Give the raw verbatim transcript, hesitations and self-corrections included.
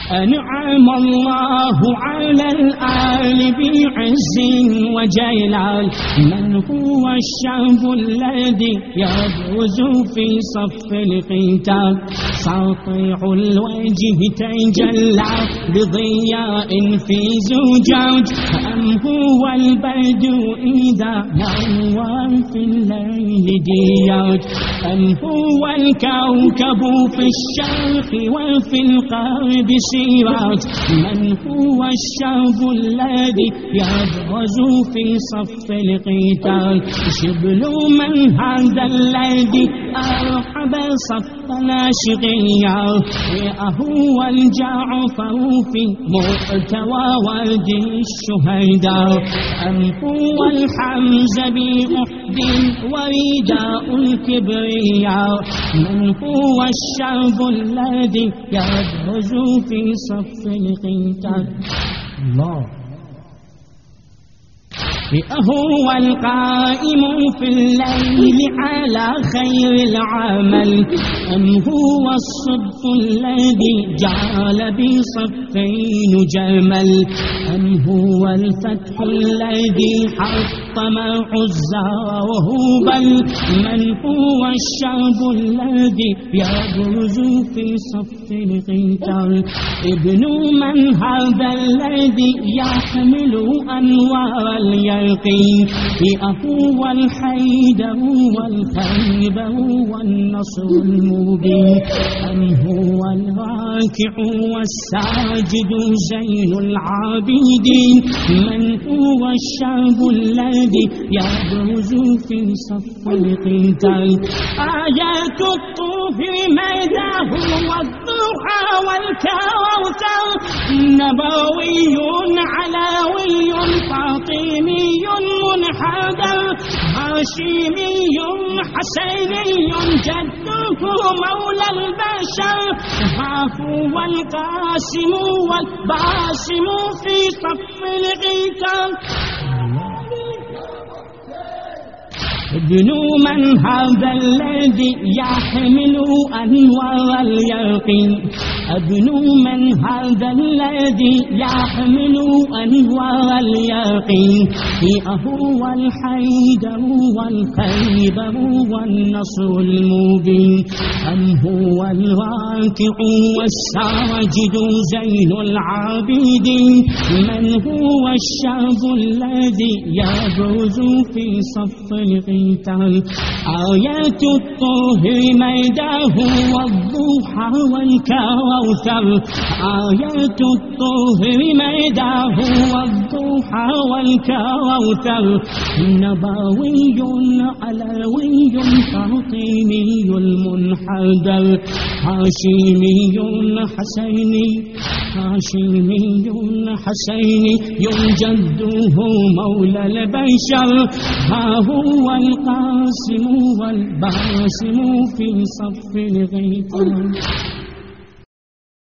أنعم الله على الآل بعز وجلال. من هو الشاب الذي يبرز في صف القتال؟ ساطع الوجه تجلى بضياء في زجاج، أم هو البدو إذا نوى في الليل دياج؟ أم هو الكوكب في الشرق وفي الغرب سراج؟ من هو الشاب الذي يبرز في صف القتال؟ شبل من هذا الذي أرحب صف الأشقياء؟ هو الجعفر في محتوى ورد الشهداء، أم هو الحمزة بأحد ورداء الكبرياء؟ من هو الشاب الذي يبرز في صف القتال؟ الله. هو القائم في الليل على خير العمل، أم هو الصدق الذي جعل بصفين جمل؟ أم هو الفتح الذي حطم عزى وهبل؟ من هو الشاب الذي يبرز في صف القتال؟ ابن من هذا الذي يحمل أنوار اليقين؟ هو الحيدر والخيبر والنصر المبين، أم هو الراكع والساجد زين العابدين؟ من هو الشاب الذي يبرز في صف القتال؟ آيات الطهر ميداه والضحى والكوثر، نبوي علوي فاطمي منحدر، هاشمي حسيني جده مولى البشر، ها هو القاسم والباسم في صف القتال. ابن من هذا الذي يحمل أنوار اليقين؟ ابن من هذا الذي يحمل أنوار اليقين؟ هو الحيدر والخيبر والنصر المبين، أم هو الراكع والساجد زين العابدين؟ من هو الشاب الذي يبرز في صف القتال؟ آيات الطهر ميداه والضحى والكوثر، آيات الطهر ميداه والضحى والكوثر، نبوي علوي فاطمي المنحدر، هاشمي حسيني هاشمي حسيني جده مولى البشر، ها هو القاسم والباسم في صف القتال.